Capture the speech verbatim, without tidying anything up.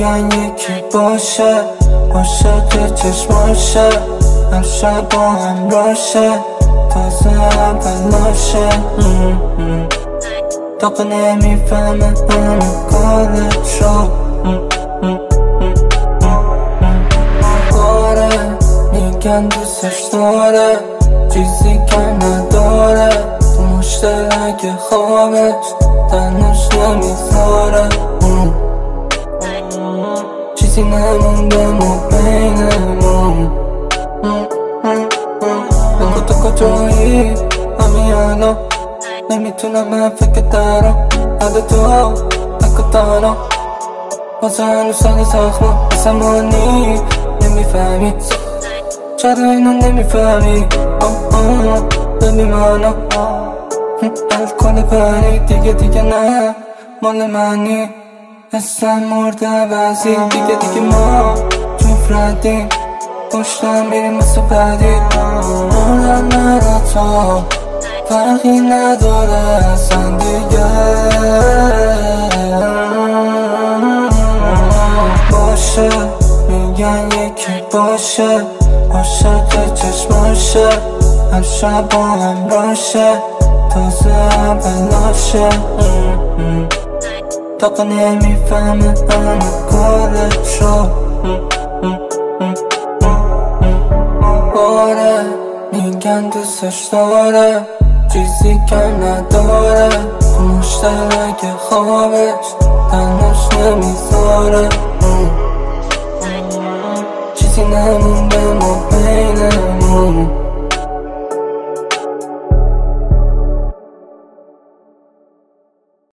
میگن یکی باشه عاشق چشماشه هر شب با هم راشه تازه اولاشه طاقه نمیفهمه همه کارشو آره میگن دوستش داره چیزی که نداره تو مشترک خوابش تنش نمیذاره چیزی نمونده ما بینمون بگو تو کجایی همین الان نمیتونم من فکر دارم عدد تو نکو تانا واسه هنوز سالی ساختم بسمانی نمیفهمی چرا اینو نمیفهمی ببی منو الکل پری دیگه دیگه نه مال منی اسم مرده بعضی دیگه دیگه ما جفت ردیم پشتم بیریم مثل پدید مردم من تو فرقی نداره اصلا دیگه باشه میگن یکی باشه عاشق چشماشه هر شب با هم راشه تازه اولاشه طاقه نمیفهمه همه کارشو آره میگن دوستش داره چیزی که نداره تو مشترک خوابش تنش نمیذاره چیزی نمونده ما بینه